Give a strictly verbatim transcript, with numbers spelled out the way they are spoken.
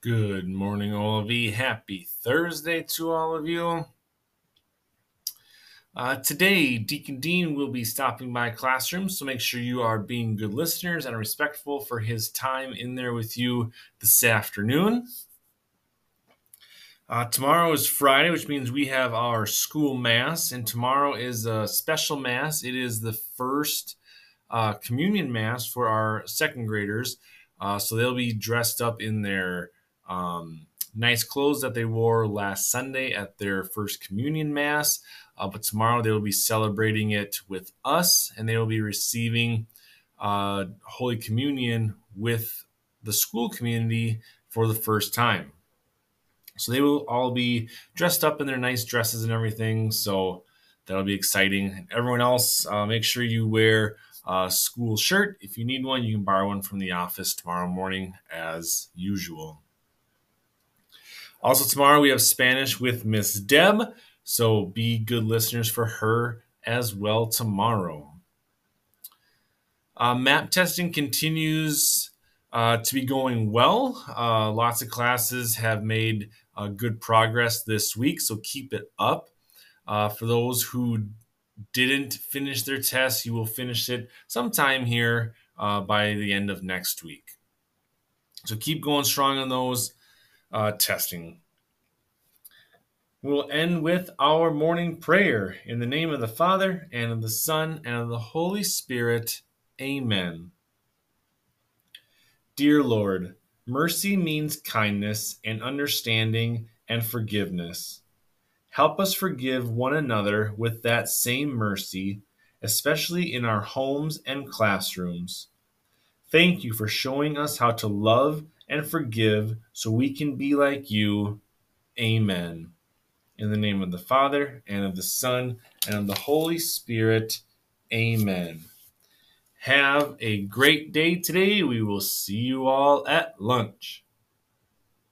Good morning, all of you. Happy Thursday to all of you. Uh, today, Deacon Dean will be stopping by classrooms, so make sure you are being good listeners and respectful for his time in there with you this afternoon. Uh, tomorrow is Friday, which means we have our school mass, and tomorrow is a special mass. It is the first uh, communion mass for our second graders, uh, so they'll be dressed up in their um, nice clothes that they wore last Sunday at their first communion mass. Uh, but tomorrow they will be celebrating it with us, and they will be receiving uh, Holy Communion with the school community for the first time. So they will all be dressed up in their nice dresses and everything. So that'll be exciting. Everyone else, uh, make sure you wear a school shirt. If you need one, you can borrow one from the office tomorrow morning as usual. Also, tomorrow we have Spanish with Miss Deb. So be good listeners for her as well tomorrow. Uh, map testing continues uh, to be going well. Uh, lots of classes have made uh, good progress this week, so keep it up. Uh, for those who didn't finish their test, you will finish it sometime here uh, by the end of next week. So keep going strong on those uh, testing. We'll end with our morning prayer. In the name of the Father, and of the Son, and of the Holy Spirit. Amen. Dear Lord, mercy means kindness and understanding and forgiveness. Help us forgive one another with that same mercy, especially in our homes and classrooms. Thank you for showing us how to love and forgive so we can be like you. Amen. In the name of the Father, and of the Son, and of the Holy Spirit. Amen. Have a great day today. We will see you all at lunch.